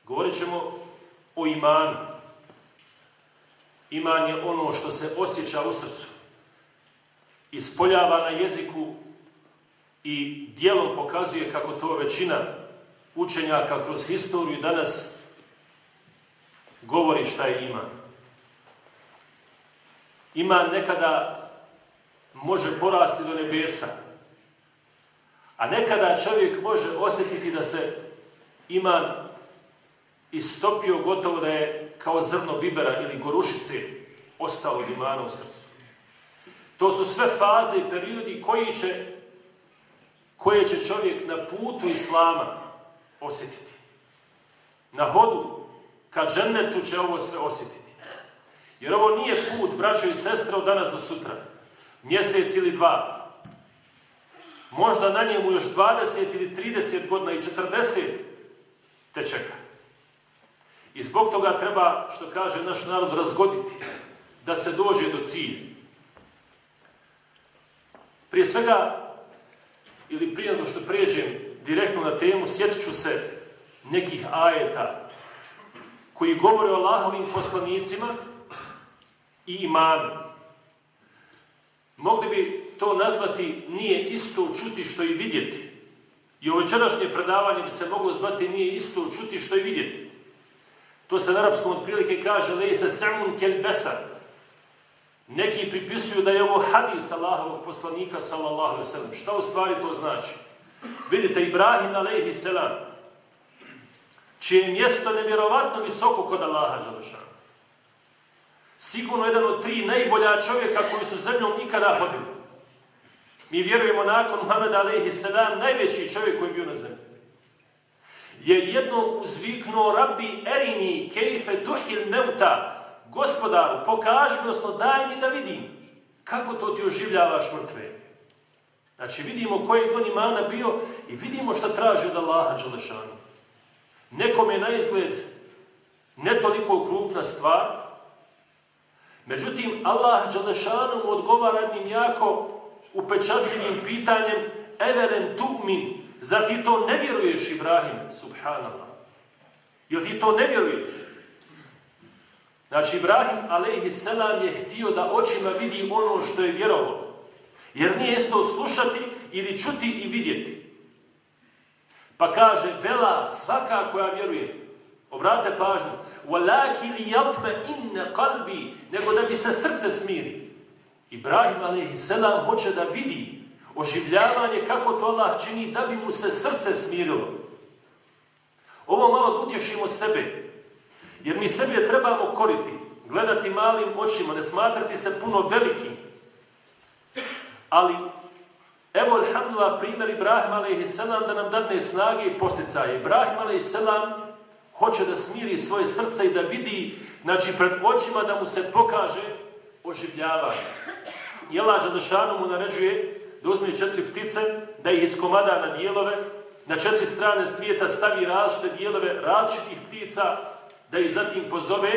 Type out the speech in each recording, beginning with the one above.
Govorit ćemo o imanu. Iman je ono što se osjeća u srcu, ispoljava na jeziku i djelom pokazuje kako to većina učenjaka kroz historiju danas govori šta je iman. Iman nekada može porasti do nebesa, a nekada čovjek može osjetiti da se iman istopio gotovo da je kao zrno bibera ili gorušice ostalo od imana u srcu. To su sve faze i periodi koje će čovjek na putu islama osjetiti. Na hodu ka džennetu će ovo sve osjetiti. Jer ovo nije put, braćo i sestre, od danas do sutra. Mjesec ili dva. Možda na njemu još 20 ili 30 godina i 40 te čeka. I zbog toga treba, što kaže naš narod, razgoditi da se dođe do cilja. Prije svega, ili prije nego što prijeđem direktno na temu, sjetit ću se nekih ajeta koji govore o Allahovim poslanicima i imanu. Mogli bi to nazvati nije isto čuti što i vidjeti. I ovo večerašnje predavanje bi se moglo zvati nije isto čuti što i vidjeti. To se na arapskom otprilike kaže lejse semun kel besar. Neki pripisuju da je ovo hadis Allahovog poslanika sallallahu alejhi ve sellem. Šta u stvari to znači? Vidite, Ibrahim alejhi selam, čije je mjesto nevjerovatno visoko kod Allaha dželešanu. Sigurno jedan od 3 najbolja čovjeka koji su zemljom ikada hodili. Mi vjerujemo nakon Muhameda alejhi selam najveći čovjek koji je bio na zemlji. Je jednom uzviknuo Rabbi erini kejfe tuhil meuta, Gospodaru, pokaži mi, odnosno daj mi da vidim kako to ti oživljavaš mrtve. Znači vidimo koji je on imana bio i vidimo šta traži od Allaha dželešanu. Nekome na izgled ne toliko krupna stvar, međutim Allah dželešanu mu odgovara jednim jako upečatljivim pitanjem evelem tu'min, zar ti to ne vjeruješ, Ibrahim? Subhanallah. Jel ti to ne vjeruješ? Znači, Ibrahim alejhi selam je htio da očima vidi ono što je vjerovao. Jer nije isto slušati ili čuti i vidjeti. Pa kaže, bela, svaka koja vjeruje, obratite pažnju, وَلَاكِ لِيَطْمَ إِنَّ قَلْبِي, nego da bi se srce smiri. Ibrahim alejhi selam hoće da vidi oživljavanje kako to Allah čini da bi mu se srce smirilo. Ovo malo da utješimo sebe. Jer mi sebe trebamo koriti, gledati malim očima, ne smatrati se puno velikim. Ali, evo, alhamdulillah, primjer Ibrahim a.s. da nam dadne snage i posticaje. Ibrahim a.s. hoće da smiri svoje srce i da vidi, znači, pred očima da mu se pokaže oživljavanje. I Allah dželešanu mu naređuje da uzme 4 ptice, da ih iskomada na dijelove, na 4 strane svijeta stavi različite dijelove različitih ptica, da ih zatim pozove,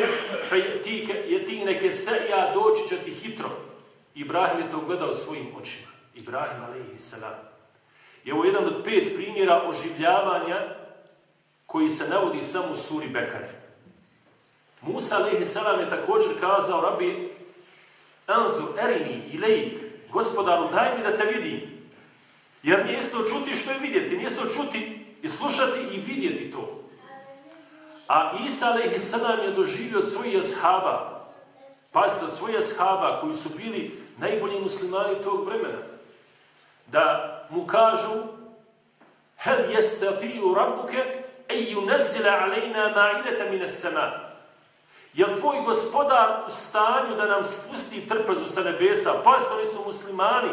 ti neke serija doći će ti hitro. Ibrahim je to gledao svojim očima. Ibrahim alejhi selam. I ovo je jedan od 5 primjera oživljavanja koji se navodi samo u suri Bekare. Musa alejhi selam je također kazao, Rabbi, anzur erini ilejk, Gospodaru, daj mi da te vidim. Jer nije isto čuti što je vidjeti, nije isto čuti i slušati i vidjeti to. A Isa a.s. je doživio od svojih ashaba, pazite, od svojih ashaba koji su bili najbolji muslimani tog vremena, da mu kažu hel yastati'u rabbuke an yunzila alejna ma'idatan min as-sama. Jel tvoj gospodar u stanju da nam spusti trpezu sa nebesa? Pazite, oni su muslimani.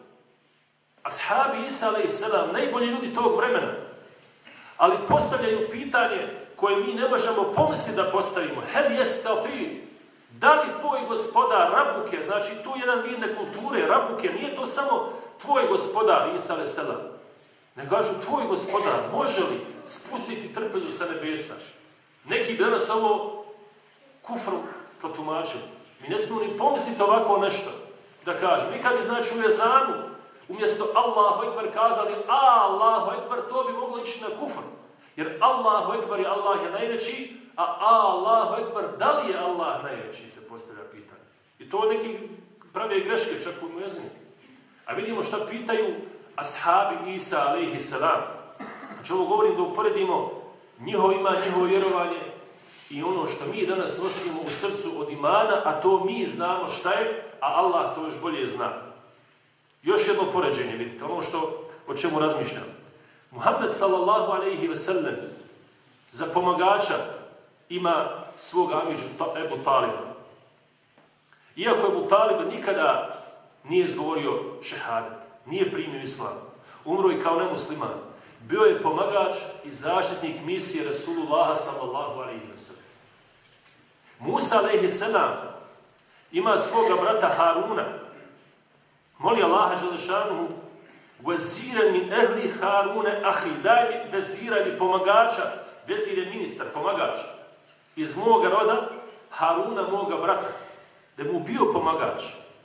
Ashabi Isa a.s. najbolji ljudi tog vremena. Ali postavljaju pitanje koje mi ne možemo pomisliti da postavimo. Hel yastati, da li tvoj gospodar, Rabuke, znači tu jedan vidne kulture, Rabuke, nije to samo tvoj gospodar, Isa a.s. Ne kažu, tvoj gospodar, može li spustiti trpezu sa nebesa? Neki bi danas ovo kufru protumačili. Mi ne smijemo ni pomisliti ovako nešto da kažem. Mi kad bi znači u ezanu umjesto Allahu Ekber kazali Allahu Ekber, to bi moglo ići na kufr. Jer Allahu Ekber je Allah je najveći, a Allahu Ekber, da li je Allah najveći, se postavlja pitanje. I to neki prave greške, čak u muezini. A vidimo šta pitaju ashabi Isa, alejhi selam. Znači ovo govorim da uporedimo njihovo iman, njihovo vjerovanje i ono što mi danas nosimo u srcu od imana, a to mi znamo šta je, a Allah to još bolje zna. Još jedno poređenje, vidite, ono o čemu razmišljam. Muhammed sallallahu alejhi ve sellem za pomagača ima svog amidžu Ebu Taliba. Iako Ebu Talib nikada nije izgovorio šehadet, nije primio islam, umro i kao nemusliman, bio je pomagač i zaštitnik misije Rasulullaha sallallahu alejhi ve sellem. Musa alejhi selam ima svoga brata Haruna. Moli Allaha dželešanuhu: "Veziran min ehli Harune ahi", daj mi vezira ili pomagača, vezir je ministar, pomagač, iz moga roda Haruna, moga brata, da mu bio pomagač.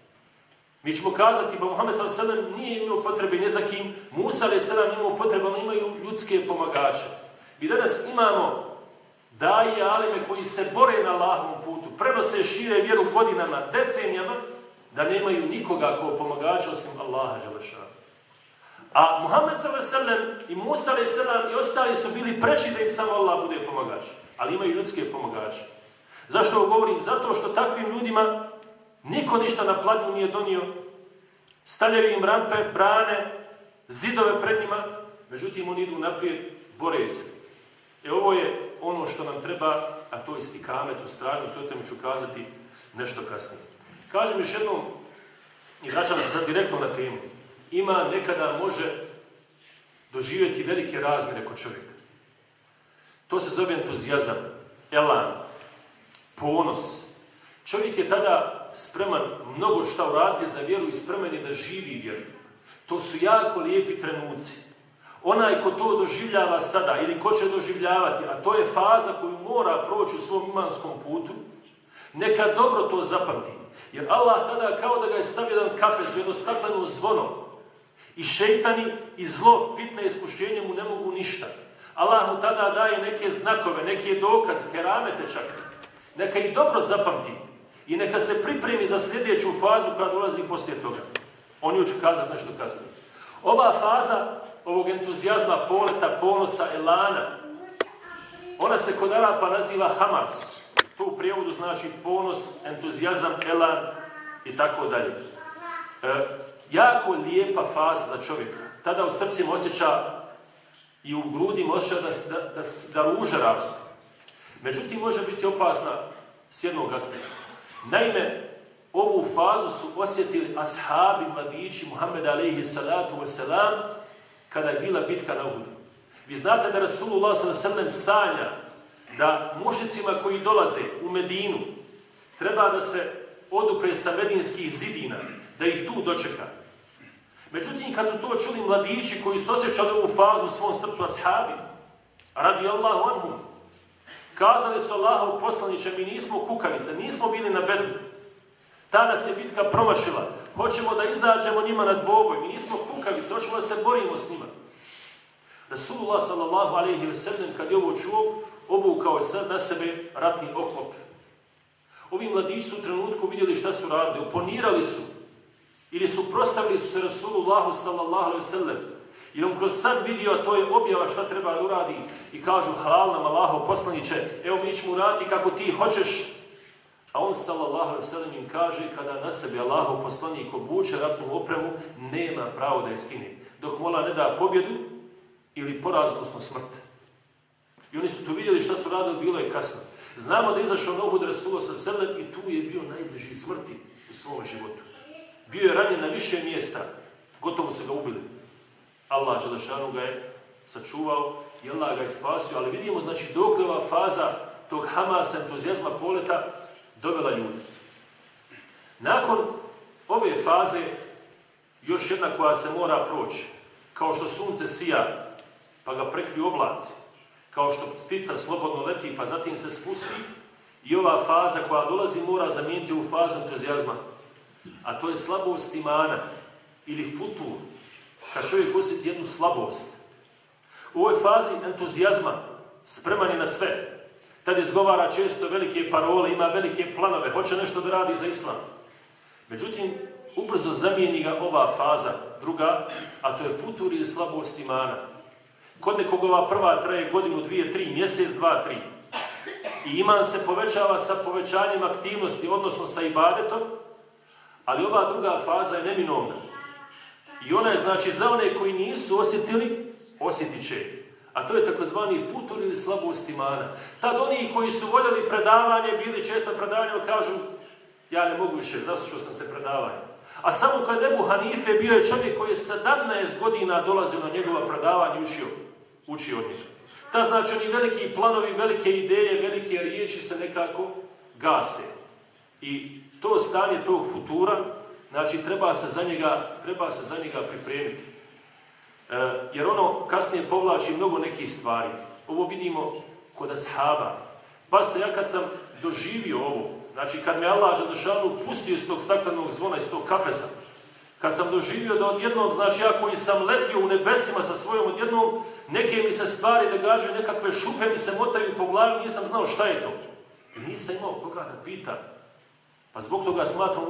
Mi ćemo kazati da Muhammed s.a.v. nije imao potrebe ne za kim, Musa s.a.v. imao potrebe, ali imaju ljudske pomagače. Mi danas imamo daje alime koji se bore na Allahovom putu, prenose šire vjeru godinama, decenijama, da nemaju nikoga kao pomagača osim Allaha dželešana. A Muhammed s.a.v. i Musa s.a.v. i ostali su bili preči da im samo Allah bude pomagač, ali imaju ljudske pomagače. Zašto ovo govorim? Zato što takvim ljudima niko ništa na pladnju nije donio, stavljaju im rampe, brane, zidove pred njima, međutim oni idu naprijed, bore se. Ovo je ono što nam treba, a to je istikamet, ustrajnost, o tome ću kazati nešto kasnije. Kažem još jednom, i vraćam se sad direktno na temu, ima nekada može doživjeti velike razmjere kod čovjeka. To se zove entuzijazam, elan, ponos. Čovjek je tada spreman mnogo šta uraditi za vjeru i spreman je da živi vjeru. To su jako lijepi trenuci. Onaj ko to doživljava sada ili ko će doživljavati, a to je faza koju mora proći u svom imanskom putu, neka dobro to zapamti. Jer Allah tada kao da ga je stavio jedan kafes u jedno stakleno zvono i šejtani i zlo, fitne iskušenje mu ne mogu ništa. Allah mu tada daje neke znakove, neke dokaze, keramete čak. Neka ih dobro zapamti i neka se pripremi za sljedeću fazu koja dolazi poslije toga. O njoj ću kazati nešto kasnije. Ova faza ovog entuzijazma, poleta, ponosa, elana, ona se kod Arapa naziva Hamas. To u prijevodu znači ponos, entuzijazam, elan i tako dalje. Jako lijepa faza za čovjeka. Tada u srcima osjeća i u grudima osjeća da ruže rastu. Međutim, može biti opasna s jednog aspekta. Naime, ovu fazu su osjetili ashabi, mladići Muhammeda alejhi salatu wasalam, kada je bila bitka na Uhudu. Vi znate da Rasulullah s.a.v. sanja da mušicima koji dolaze u Medinu treba da se odupre sa medinskih zidina, da ih tu dočeka. Međutim, kad su to čuli mladići koji su osjećali ovu fazu u svom srcu ashabi, radijallahu anhum, kazali su Allahov poslaniče, mi nismo kukavice, nismo bili na Bedru. Ta nas je bitka promašila. Hoćemo da izađemo njima na dvoboj. Mi nismo kukavice, hoćemo da se borimo s njima. Rasulullah sallallahu alejhi ve sellem kad je ovo čuo, obukao je sad na sebe ratni oklop. Ovi mladići su u trenutku vidjeli šta su radili, oponirali su ili suprotstavili su se Rasulullahu sallallahu alejhi ve sellem. I on kroz sad vidio, a to je objava šta treba da uradi i kažu halal nam Allahov poslaniče, evo mi ćemo uraditi kako ti hoćeš. A on sallallahu alejhi ve sellem im kaže kada na sebi Allahov poslanik obuče ratnu opremu, nema pravo da je skine. Dok mola ne da pobjedu ili poraz, odnosno smrt. I oni su tu vidjeli šta su radili, bilo je kasno. Znamo da je izašao na Uhud Rasulullah sallallahu alejhi ve sellem i tu je bio najbliži smrti u svom životu. Bio je ranjen na više mjesta, gotovo su ga ubili. Allah dželešanu ga je sačuvao i Allah ga je spasio, ali vidimo znači dok je ova faza tog hamasa, entuzijazma, poleta dovela ljudi. Nakon ove faze još jedna koja se mora proći, kao što sunce sija pa ga prekriju oblaci, kao što ptica slobodno leti pa zatim se spusti, i ova faza koja dolazi mora zamijeniti u fazu entuzijazma, a to je slabost imana ili futur. Kad čovjek osjeti jednu slabost, U ovoj fazi entuzijazma spreman je na sve. Tad izgovara često velike parole, ima velike planove, hoće nešto da radi za islam. Međutim, ubrzo zamijeni ga ova faza, druga, a to je futur i slabost imana. Kod nekog ova prva traje godinu, 2, 3, mjesec, 2, 3. I iman se povećava sa povećanjem aktivnosti, odnosno sa ibadetom, ali ova druga faza je neminovna. I ona je, znači, za one koji nisu osjetili, osjetit će. A to je takozvani futur ili slabost imana. Tad oni koji su voljeli predavanje, bili često predavanje, kažu, ja ne mogu više, zaslušao sam se predavanje. A samo kad Ebu Hanife bio je čovjek koji je 17 godina dolazio na njegova predavanja i učio od njega. Ta znači oni veliki planovi, velike ideje, velike riječi se nekako gase. I to stanje tog futura, znači treba se za njega pripremiti. Jer ono kasnije povlači mnogo nekih stvari. Ovo vidimo kod ashaba. Pazite, ja kad sam doživio ovo, znači kad me Allah Đelešanu pustio iz tog staklenog zvona, iz tog kafesa, kad sam doživio da odjednom, znači ja koji sam letio u nebesima sa svojom odjednom, neke mi se stvari događaju, nekakve šupe mi se motaju po glavi, nisam znao šta je to. I nisam imao koga da pitam. Pa zbog toga smatram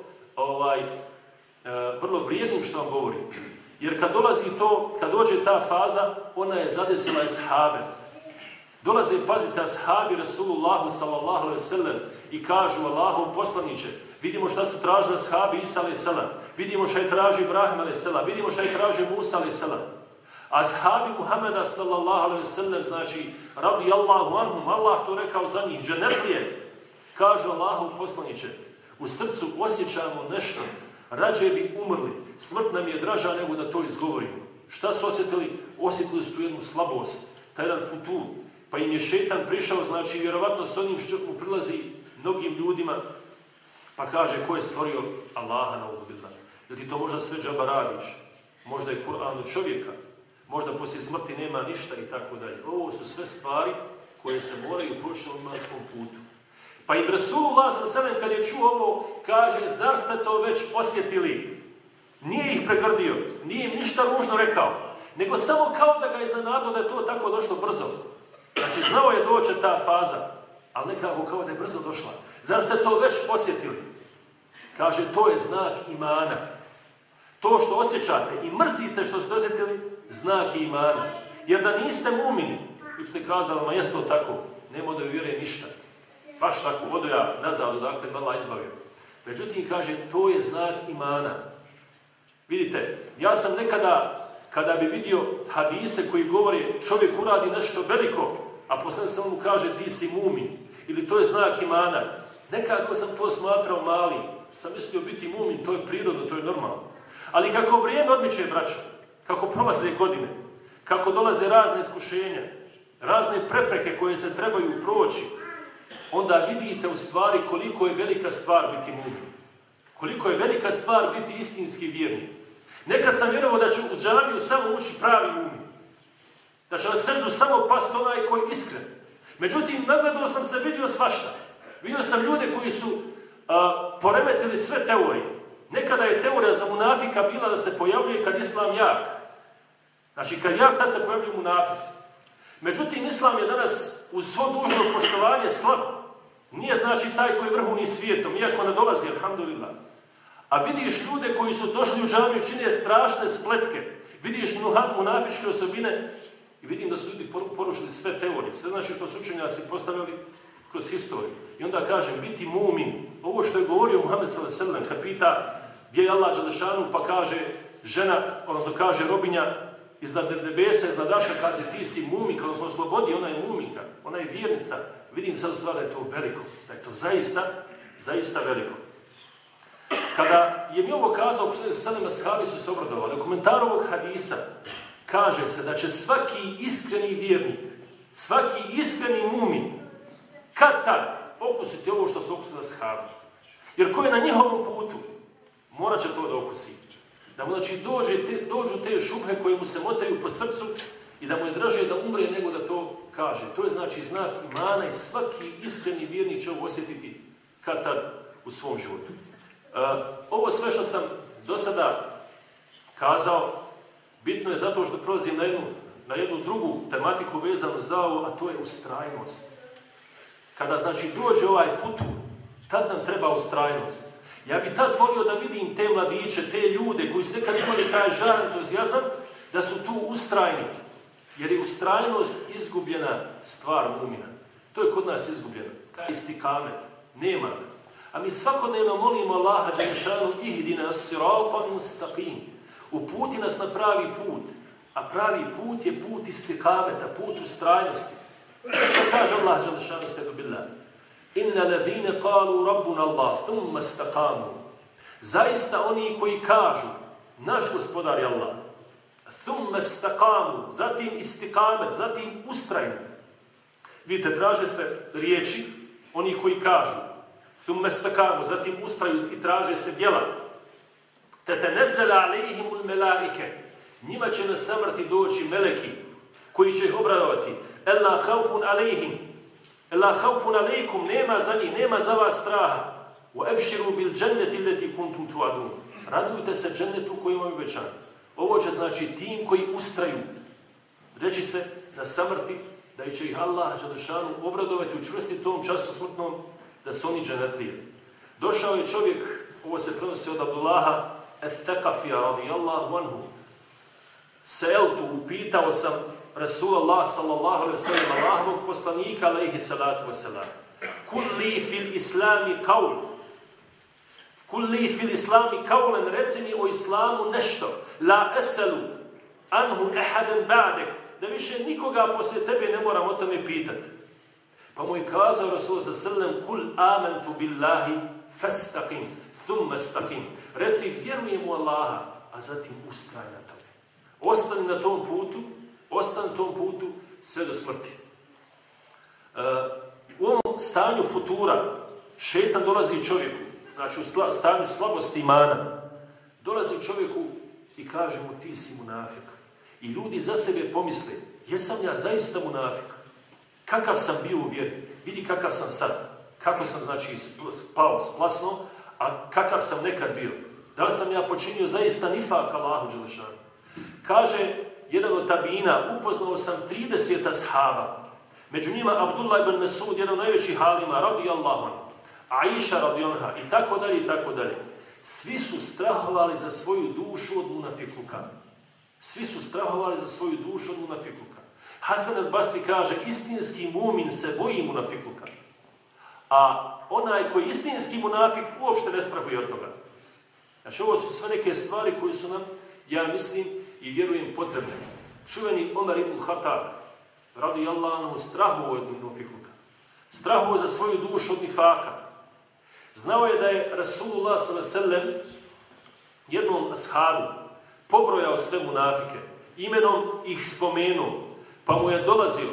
vrlo vrijednim što vam govorim. Jer kad dolazi to, kad dođe ta faza, ona je zadesila ashabe. Dolaze, pazite, ashabi Rasulullahu sallallahu alejhi ve sellem i kažu Allahov poslaniče, vidimo šta su tražili ashabi Isa alejhi selam, vidimo šta je tražio Ibrahim alejhi selam, vidimo šta je tražio Musa alejhi selam. Ashabi Muhameda sallallahu alejhi ve sellem, znači radijallahu anhum, Allah to rekao za njih, dženetlije, kažu Allahov poslaniče, u srcu osjećamo nešto, rađe bi umrli, smrt nam je draža nego da to izgovorimo. Šta su osjetili? Osjetili su tu jednu slabost, taj jedan futur. Pa im je šetan prišao, znači vjerovatno s onim što mu prilazi mnogim ljudima, pa kaže ko je stvorio Allaha na ubillah. Jel ti to možda sve džaba radiš? Možda je Kur'an od čovjeka, možda poslije smrti nema ništa i tako dalje. Ovo su sve stvari koje se moraju proći na imanskom putu. Pa i Rasulullah s.a.v. kad je čuo ovo, kaže, zar ste to već osjetili? Nije ih pregrdio, nije im ništa ružno rekao, nego samo kao da ga iznenadilo da je to tako došlo brzo. Znači, znao je doći ta faza, ali nekako kao da je brzo došla. Zar ste to već osjetili? Kaže, to je znak imana. To što osjećate i mrzite što ste osjetili, znak je imana. Jer da niste mumini, vi ste kazali, ma jest to tako, nema da vjeruje ništa. Baš tako, odo ja nazad, odakle me Allah izbavio. Međutim, kaže, to je znak imana. Vidite, ja sam nekada, kada bi vidio hadise koji govore čovjek uradi nešto veliko, a poslije se mu kaže ti si mumin, ili to je znak imana, nekako sam to smatrao malim. Sam mislio biti mumin, to je prirodno, to je normalno. Ali kako vrijeme odmiče, braćo, kako prolaze godine, kako dolaze razne iskušenja, razne prepreke koje se trebaju proći, onda vidite u stvari koliko je velika stvar biti mumin. Koliko je velika stvar biti istinski vjernik. Nekad sam vjerovao da će u džamiju samo ući pravi mumin. Da će na seždu samo pasti onaj koji je iskren. Međutim, nagledao sam se, vidio svašta. Vidio sam ljude koji su poremetili sve teorije. Nekada je teorija za munafika bila da se pojavljuje kad islam jak. Znači, kad jak, tad se pojavljuju munafici. Međutim, islam je danas uz svo dužno poštovanje slab. Nije znači taj koji je vrhovni svijetom, iako ne dolazi, alhamdulillah. A vidiš ljude koji su došli u džamiju, čine strašne spletke. Vidiš munafičke osobine i vidim da su ljudi porušili sve teorije. Sve znači što su učenjaci postavili kroz historiju. I onda kažem, biti mumin. Ovo što je govorio Muhammed s.a.v. kad pita gdje je Allah Đelešanu, pa kaže žena, odnosno kaže robinja, iznad nebesa, iznad Arša, kaže ti si muminka, odnosno slobodi, ona je muminka, ona je vjernica. Vidim sad u stvari da je to veliko, da je to zaista veliko. Kada je mi ovo kazao, poslanik sallallahu alejhi ve sellem, ashabi su se obradovali. U komentaru ovog hadisa kaže se da će svaki iskreni vjernik, svaki iskreni mumin, kad tad okusiti ovo što su okusili ashabi. Jer ko je na njihovom putu, morat će to da okusi. Da mu znači dođu te šubhe koje mu se motaju po srcu i da mu je draže da umre nego da to kaže. To je znači znak imana i svaki iskreni vjernik će ovo osjetiti kad tad u svom životu. Ovo sve što sam do sada kazao, bitno je zato što prolazim na jednu na jednu drugu tematiku vezanu za ovo, a to je ustrajnost. Kada znači dođe ovaj futur, tad nam treba ustrajnost. Ja bi tad volio da vidim te mladiće, te ljude koji su nekad imali taj žar, entuzijazam, da su tu ustrajni. Jer je ustrajnost izgubljena stvar mumina. To je kod nas izgubljeno. Taj istikamet. Nema ga. A mi svakodnevno molimo Allaha dželešanu ihdina siratan mustaqim. Uputi nas na pravi put. A pravi put je put istikameta, put ustrajnosti. Što kaže Allah dželešanu stedu billah? Inna ladine qalu rabbuna Allah thumma istaqamu. Zaista oni koji kažu naš gospodar je Allah. Thumma istaqamu, zatim istikamet, zatim ustrajni. Vidite, traže se riječi, oni koji kažu thumma istaqamu, zatim ustraju i traže se djela. Tetenezzala alejhimul melaike. Njima će na samrti doći meleki koji će ih obradovati. Ella haufun alejhim. Ella haufun alejkum, nema za njih, nema za vas straha. Wa abshiru bil jannati allati kuntum tu'adun. Radujte se džennetu koji vam je obećan. Ovo će znači tim koji ustraju. Reći se na samrti da će ih Allah dželešanu obradovati, učvrstiti tom času smrtnom da su oni džennetlije. Došao je čovjek, ovo se prenosi od Abdullaha Ethekafija radijallahu anhu. Seeltu, upitao sam Rasulallah sallallahu alaihi wa sallam, Allahovog poslanika alaihi salatu wa sallam. Kulli fil islami qaul. Kulli fil islami qaulen, reci mi o islamu nešto. La eselu anhu ehaden ba'dek. Da više nikoga poslije tebe ne moram o tome pitati. Pa mu je kazao Rasul sallam, kul amantu billahi fastaqim, thumma istaqim. Reci, vjerujem u Allaha, a zatim ustraj na tome. Ostani na tom putu sve do smrti. U ovom stanju futura šetan dolazi čovjeku, znači u stanju slabosti imana, dolazi čovjeku i kaže mu ti si munafik. I ljudi za sebe pomisle, jesam ja zaista munafik? Kakav sam bio u vjeri? Vidi kakav sam sad. Kako sam znači spao, splasno, a kakav sam nekad bio. Da li sam ja počinio zaista nifak Allahu dželešanu? Kaže jedan od tabina, upoznao sam 30 ashaba. Među njima Abdullah ibn Mesud, jedan od najvećih halima, radijallahu anhu, Aisha radijallahu i tako dalje i tako dalje. Svi su strahovali za svoju dušu od munafikluka. Svi su strahovali za svoju dušu od munafikluka. Hasan al-Basri kaže, istinski mumin se boji munafikluka. A onaj koji istinski munafik uopšte ne strahuje od toga. Znači ovo su sve neke stvari koje su nam, ja mislim i vjerujem, potrebne. Čuveni Omer ibn Khattab, radijallahu anhu, strahovao od munafikluka. Strahovao za svoju dušu od nifaka. Znao je da je Rasulullah s.a.v. jednom ashabu pobrojao sve munafike, imenom ih spomenuo, pa mu je dolazio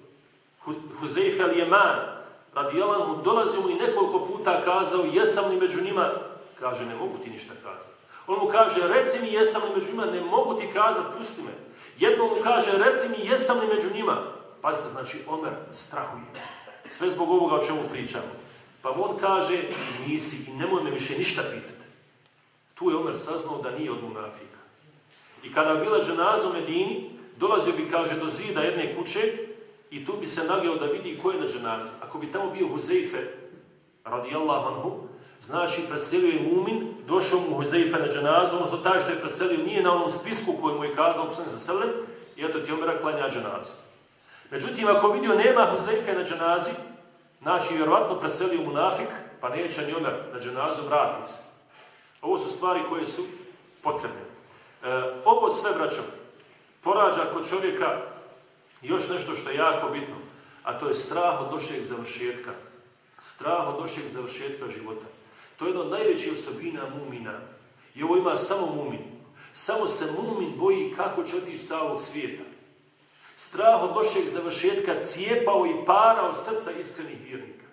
Huzeyf al-Jeman, radijallahu anhu, dolazio mu i nekoliko puta kazao, jesam li među njima? Kaže, ne mogu ti ništa kazati. On mu kaže, reci mi jesam li među njima? Ne mogu ti kazati, pusti me. Jednom mu kaže, reci mi jesam li među njima? Pazite, znači, Omer strahuje. Sve zbog ovoga o čemu pričamo. Pa on kaže, nisi i nemoj me više ništa pitati. Tu je Omer saznao da nije od munafika. I kada je bila dženaza u Medini, dolazio bi, kaže, do zida jedne kuće i tu bi se nageo da vidi ko je na dženazi. Ako bi tamo bio Huzeyfe, radijallahu anhu, znači preselio je mumin, došao mu Huzeyfe na dženazu, odnosno taj što je preselio nije na onom spisku koji mu je kazao poslanik sallallahu alejhi ve sellem, i eto ti Omer klanja dženazu. Međutim, ako vidio nema Huzeyfe na dženazi, znači vjerovatno preselio munafik, pa neće ni Omer na dženazu, vrati se. Ovo su stvari koje su potrebne. Ovo sve, braćo, porađa kod čovjeka još nešto što je jako bitno, a to je strah od lošeg završetka. Strah od lošeg završetka života. To je jedna od najvećih osobina mumina. I ovo ima samo mumin. Samo se mumin boji kako će otići sa ovog svijeta. Strah od lošeg završetka cijepao i parao srca iskrenih vjernika.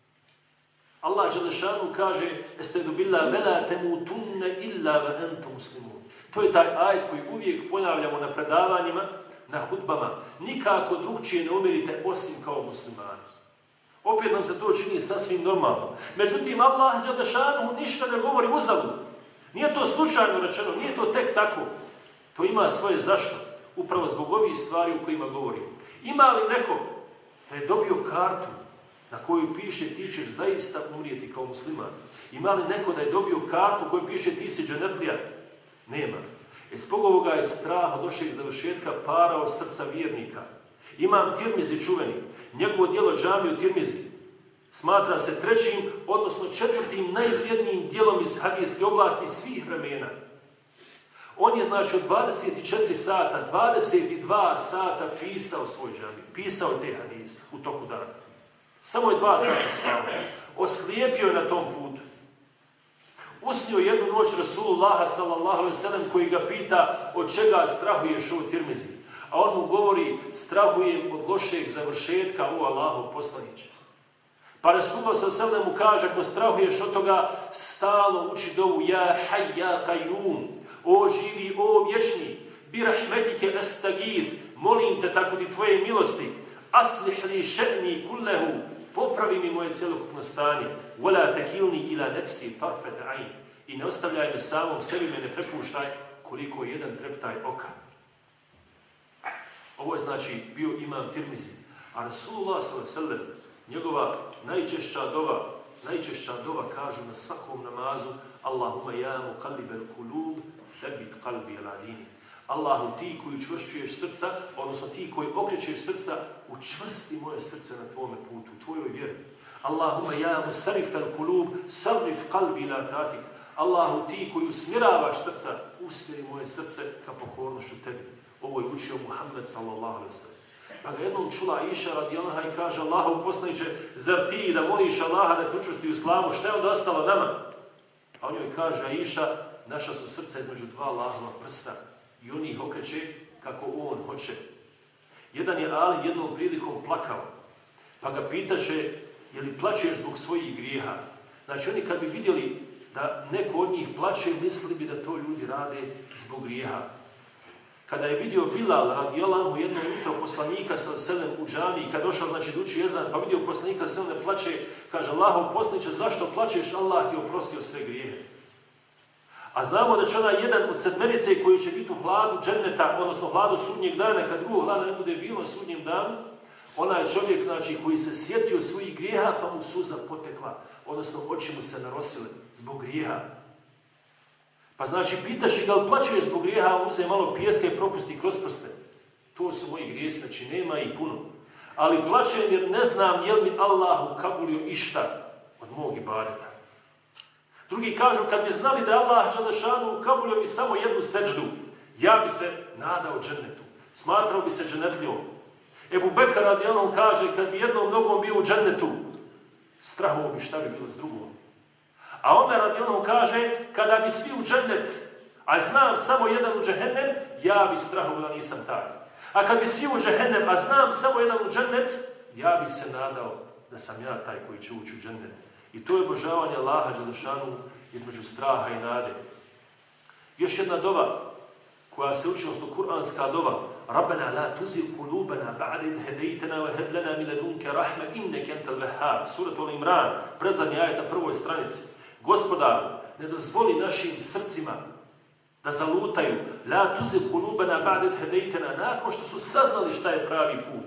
Allah dželešanu kaže: "Estaizu billahi vela temutunna illa wa antum muslimun." To je taj ajet koji uvijek ponavljamo na predavanjima, na hudbama. Nikako drugčije ne umirite osim kao muslimani. Opet nam se to čini sasvim normalno. Međutim, Allah dželešanu ništa ne govori uzalud. Nije to slučajno rečeno, nije to tek tako. To ima svoje zašto. upravo zbog ovih stvari o kojima govorim. Ima li neko da je dobio kartu na koju piše ti ćeš zaista umrijeti kao musliman? Ima li neko da je dobio kartu koju piše ti si dženetlija? Nema. Zbog ovoga je strah od lošeg završetka parao srca vjernika. Imam Tirmizi čuveni, njegovo djelo Džamiju Tirmizi smatra se trećim, odnosno četvrtim najvrijednijim djelom iz hadijske oblasti svih vremena. On je znači od 24 sata, 22 sata pisao svoj džami, pisao te hadise u toku dana. Samo je 2 sata spavao. Oslijepio je na tom putu. Usnio jednu noć Rasulullaha sallallahu alejhi ve sellem koji ga pita od čega strahuješ o Tirmizi. A on mu govori strahujem od lošeg završetka o Allahov poslaniče. Pa Rasulullah sallallahu alejhi ve sellem mu kaže ako strahuješ od toga stalno uči dovu ja hayy ya qayyum. O živi, o vječni, bi rahmetike estagir, molim te tako ti tvoje milosti, aslih li še'ni kullehu, popravi mi moje cjelokupno stanje, wala takilni ila nefsi tarfete ayn, i ne ostavljaj me samom sebi, me ne prepuštaj koliko jedan treptaj oka. Ovo je znači bio imam Tirmizi, a Rasulullah s.a.v. njegova najčešća dova kažu na svakom namazu Allahumma ya muqallibal qulub thabbit qalbi ala dini. Allahu ti koji učvršćuješ srca, odnosno ti koji okrećeš srca, učvrsti moje srce na tvome putu, u tvojoj vjeri. Allahumma ya musarrifal qulub sarrif qalbi ila ta'atik. Allahu ti koji usmjeravaš srca, usmjeri moje srce ka pokornošću tebi. Ovo je učio Muhammed sallallahu alejhi ve sellem. Pa ga jednom čula Aisha radijallahu anha i kaže Allahov poslaniče, zar ti da moliš Allaha da te učvrsti u islamu, šta je onda ostalo nama? A on joj kaže Aisha, naša su srca između dva Allahova prsta i on ih okreće kako on hoće. Jedan je alim jednom prilikom plakao, pa ga pitaše, je li plačeš zbog svojih grijeha? Znači oni kad bi vidjeli da neko od njih plače, mislili bi da to ljudi rade zbog grijeha. Kada je vidio Bilal radijallahu anhu jedno jutro poslanika sallallahu u džamiji, kad došao znači da uči ezan, pa vidio poslanika sallallahu da plače, kaže Allahov poslaniče, zašto plačeš? Allah ti oprostio sve grijehe. A znamo da će onaj jedan od sedmerice koji će biti u hladu dženneta, odnosno hladu sudnjeg dana, kad drugog hlada ne bude bilo sudnjem danu, onaj čovjek znači koji se sjetio svojih grijeha, pa mu suza potekla, odnosno oči mu se narosile zbog grijeha. Pa znači, pitaš i da li plačeš zbog grijeha, on uzme malo pijeska i propusti kroz prste. To su moji grijesi, znači nema i puno. Ali plačem jer ne znam je li mi Allah ukabulio išta od mog ibadeta. Drugi kažu, kad bi znali da Allah dželešanu ukabulio mi samo jednu seđdu, ja bi se nadao džennetu. Smatrao bi se džennetlijom. Ebu Bekar radijallahu anhu kaže, kad bi jednom nogom bio u džennetu, strahovao bi šta bi bilo s drugom. A Omer radijallahu anhu kaže, kada bi svi u džennet, a znam samo jedan u džehennem, ja bi strahovao da nisam taj. A kad bi svi u džehennem, a znam samo jedan u džennet, ja bih se nadao da sam ja taj koji će ući u džennet. I to je obožavanje Allaha dželešanu između straha i nade. Još jedna dova koja se uči, odnosno kuranska dova. Rabbana la tuzigh qulubana ba'da idh hadaytana wa hab lana min ladunka rahma innaka antal wahhab. Sura Al-Imran, predzadnji ajet na prvoj stranici. Gospodaru, ne dozvoli našim srcima da zalutaju. La tuzigh qulubana ba'da idh hadaytana, nakon što su saznali šta je pravi put.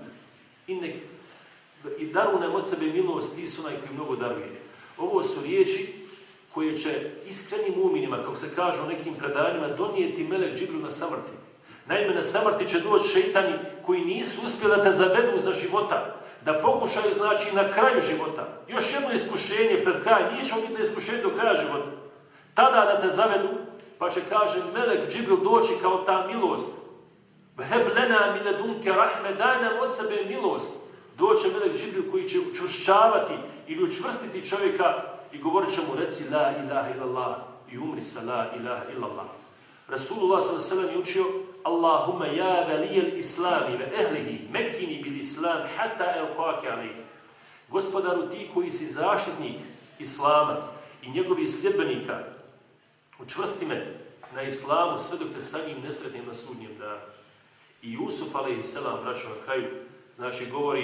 I daru nam od sebe milost, ti su onaj koji mnogo daruje. Ovo su riječi koje će iskrenim mu'minima, kako se kaže u nekim predanjima, donijeti melek Džibril na samrti. Naime, na samrti će doći šeitani koji nisu uspjeli da te zavedu za života, da pokušaju, znači, na kraju života. Još jedno iskušenje pred kraj, nije ćemo biti na iskušenje do kraja života. Tada da te zavedu, pa će, kaže, melek Džibril doći kao ta milost. Heb lena mi ledunke rahme, daj nam od sebe milost. Doće melek Džibril koji će učvršćavati ili učvrstiti čovjeka i govorit će mu reci la ilaha illallah i umri sa la ilaha illallah. Rasulullah s.a.v. je učio Allahumma ja valijel islami ve ehlihi mekini bil islam hatta elqake alejhi. Gospodaru, ti koji si zaštitnik islama i njegovih sljedbenika, učvrsti me na islamu sve dok te sa njim nesretnim na sudnjem danu. I Jusuf a.s. braćo na kraju, znači govori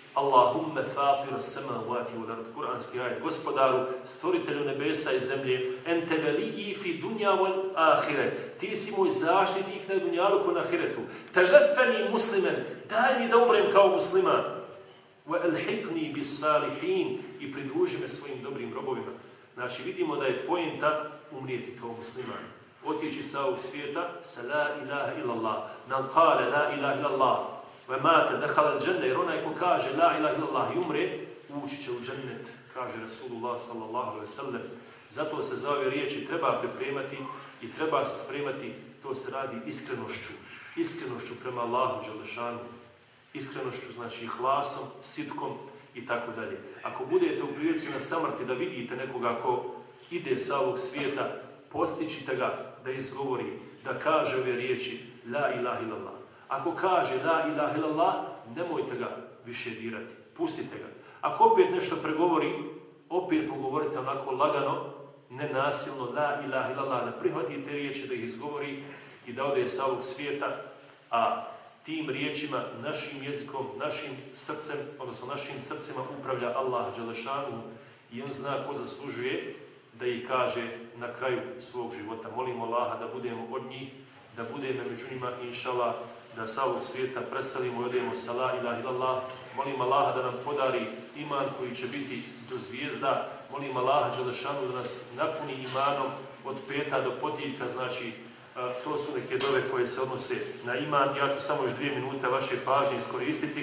Allahumme fatira samavati wal ard, kuranski ajet, gospodaru, stvoritelju nebesa i zemlje, ente veliji fi dunja wal ahire, ti si moj zaštitnik na dunjaluku na ahiretu, teveffeni muslimen, daj mi da umrem kao musliman, wa alhiqni bis salihin, i pridruži me svojim dobrim robovima. Znači vidimo da je poenta umrijeti kao musliman, otići sa ovog svijeta sa la ilaha illallah, man kale la ilaha illallah, ve mate dehala dženne, jer onaj ko kaže la ilaha illallah i umre, ući će u džennet, kaže Rasulullah sallallahu alaihi sallam. Zato se za ove riječi treba pripremati i treba se spremati, to se radi iskrenošću prema Allahu dželešanu, iskrenošću znači hlasom, sitkom i tako dalje. Ako budete u prilici na samrti da vidite nekoga ko ide sa ovog svijeta, postičite ga da izgovori, da kaže ove riječi la ilaha illallah. Ako kaže la ilaha illallah, nemojte ga više dirati, pustite ga. Ako opet nešto pregovori, opet mu govorite onako lagano, nenasilno, la ilaha illallah, da prihvati te riječi, da ih izgovori i da ode sa ovog svijeta, a tim riječima, našim jezikom, našim srcem, odnosno našim srcima upravlja Allah dželešanu i on zna ko zaslužuje da ih kaže na kraju svog života. Molimo Allaha da budemo od njih, da budemo među njima, inšallah, da sa ovog svijeta preselimo i odemo sa la ilaha illallah. Molim Allaha da nam podari iman koji će biti do zvijezda. Molim Allaha dželešanu da nas napuni imanom od peta do potiljka, znači to su neke dove koje se odnose na iman. Ja ću samo još 2 minute vaše pažnje iskoristiti.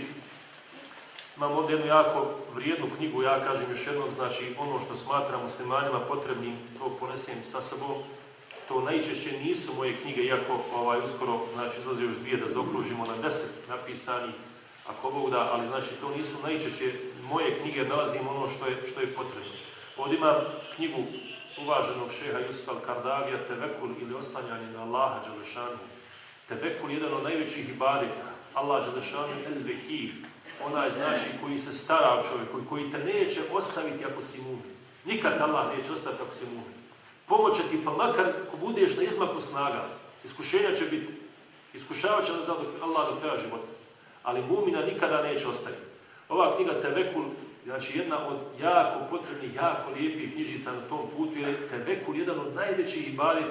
Imam ovdje jednu jako vrijednu knjigu, ja kažem još jednom, znači ono što smatram muslimanima potrebnim, to ponesem sa sobom. To najčešće nisu moje knjige, iako uskoro znači, izlaze još 2 da zaokružimo na 10 napisani, ako Bog da, ali znači to nisu najčešće moje knjige, nalazim ono što je potrebno. Ovdje imam knjigu uvaženog šeha Jusufa al-Kardavija, Tevekul ili oslanjanje na Allaha dželešanu. Tevekul je jedan od najvećih ibadeta. Allah dželešanu el-Vekir, onaj znači koji se stara o čovjeku, koji te neće ostaviti ako si mu'min. Nikad Allah neće ostaviti ako si mu'min. Pomoće ti pa makar ako budeš na izmaku snaga. Iskušenja će biti. Iskušavat će nas Allah do kraja života. Ali mu'mina nikada neće ostaviti. Ova knjiga Tevekul, znači jedna od jako potrebnih, jako lijepih knjižica na tom putu, je Tevekul jedan od najvećih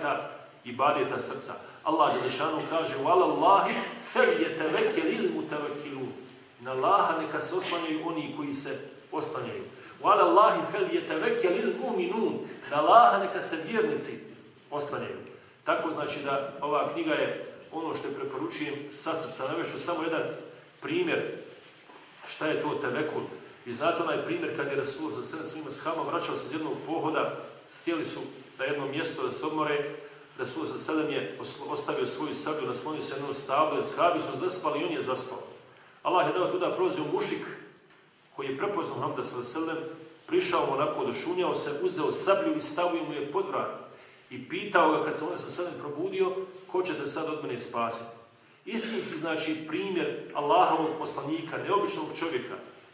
ibadeta srca. Allah dželešanu kaže: "Wa Allahi falyatawakkalul mutawakkilun." Na Allaha neka se oslanjaju oni koji se oslanjaju. "Wa Allahi falyatawakkalul mu'minun." Na Allaha neka se vjernici oslanjaju. Tako znači da ova knjiga je ono što preporučujem sa srca. Navešću samo jedan primjer šta je to Tevekul. Vi znate onaj primjer kad je Rasul sa svima sahaba vraćao se iz jednog pohoda, sjeli su na jedno mjesto da se odmore, Rasul sa sedam je ostavio svoju sablju, naslonio se jednom stablu, sahabi su zaspali i on je zaspao. Allah je dao tuda prolazio mušik koji je prepoznao Muhameda sallallahu alejhi ve sellem, prišao mu onako, došunjao se, uzeo sablju i stavio mu je pod vrat i pitao ga kad se on sa sedam probudio, ko će te sad od mene spasiti. Istinski znači primjer Allahovog poslanika, neobičnog čovjeka,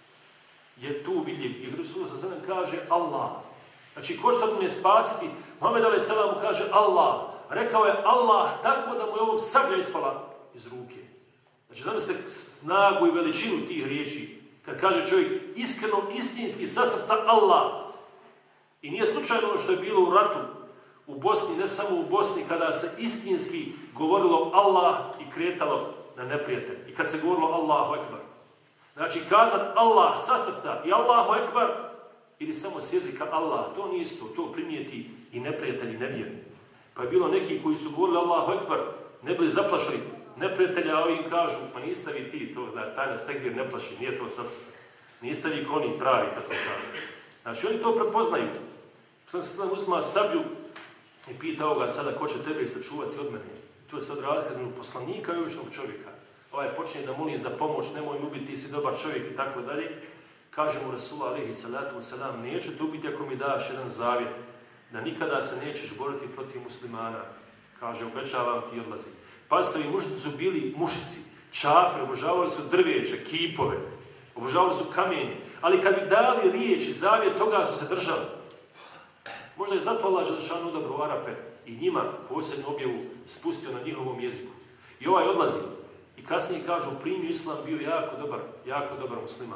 je tu vidljiv. I Rasul sa sedam kaže Allah. Znači, ko će od mene spasiti? Muhammed alejhi selam mu kaže Allah. Rekao je Allah tako da mu je ovog sablja ispala iz ruke. Znači, zamislite snagu i veličinu tih riječi. Kad kaže čovjek iskreno, istinski, sa srca Allah. I nije slučajno ono što je bilo u ratu u Bosni, ne samo u Bosni, kada se istinski govorilo Allah i kretalo na neprijatelj. I kad se govorilo Allahu Ekber. Znači, kazat Allah sa srca i Allahu Ekber ili samo s jezika Allah, to nije isto, to primijeti i neprijatelji, nevjerni. Pa je bilo neki koji su govorili Allahu Ekber, ne bili zaplašali neprijatelja, a ovi im kažu, pa niste vi ti, to, taj nas tekbir ne plaši, nije to sa srca. Niste vi koni pravi, kad to kažu. Znači, oni to prepoznaju. Sam se uzma sablju i pitao ga sada ko će tebe sačuvati od mene. To je sad razlika između poslanika i običnog čovjeka. Ovaj počne da moli za pomoć, nemoj me ubiti, ti si dobar čovjek i tako dalje. Kaže mu Rasul alejhi salatu vesselam, neću te ubiti ako mi daš jedan zavjet, da nikada se nećeš boriti protiv muslimana. Kaže, obećavam ti i odlazi. Pazite, ovi mušici su bili mušici, čafre, obožavali su drveće, kipove, obožavali su kamenje, ali kad bi dali riječ i zavjet, toga su se držali. Možda je zato Allah dželešanu odabrao Arape i njima posebnu objavu spustio na njihovom jeziku. I ovaj odlazi. I kasnije kažu, primio islam, bio jako dobar musliman.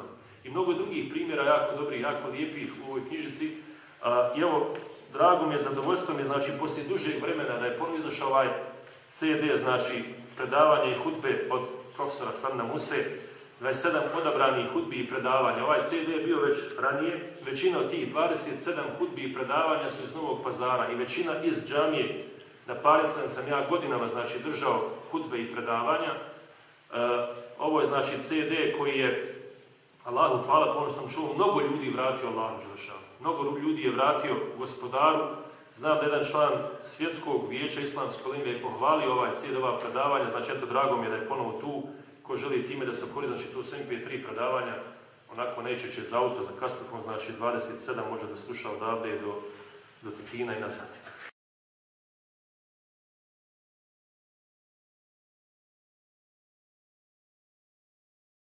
i mnogo drugih primjera jako dobrih, jako lijepih u ovoj knjižici. I evo, drago mi je, zadovoljstvo mi je, znači, poslije dužeg vremena da je ponovno izašao ovaj CD, znači, predavanje i hutbe od profesora Sanna Muse, 27 odabranih hutbi i predavanja. Ovaj CD je bio već ranije, većina od tih 27 hutbi i predavanja su iz Novog Pazara i većina iz džamije. Na Paricama sam ja godinama, znači, držao hutbe i predavanja. Ovo je, znači, CD koji je, Allahu hvala, ponovno sam čuo, mnogo ljudi vratio Allahu Đelešanu. Mnogo ljudi je vratio Gospodaru. Znam da jedan član svjetskog vijeća Islamske uleme je pohvalio ovaj CD, ova predavanja, znači, eto, drago mi je da je ponovo tu. Ko želi time da se koristi, znači, tu su MP3 predavanja, onako nećeće za auto, za kastofon, znači, 27 može da sluša odavde do Tutina i nazad.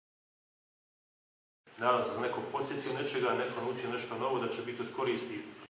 Nadam se da neko podsjetio nečega, neko naučio nešto novo, da će biti od koristi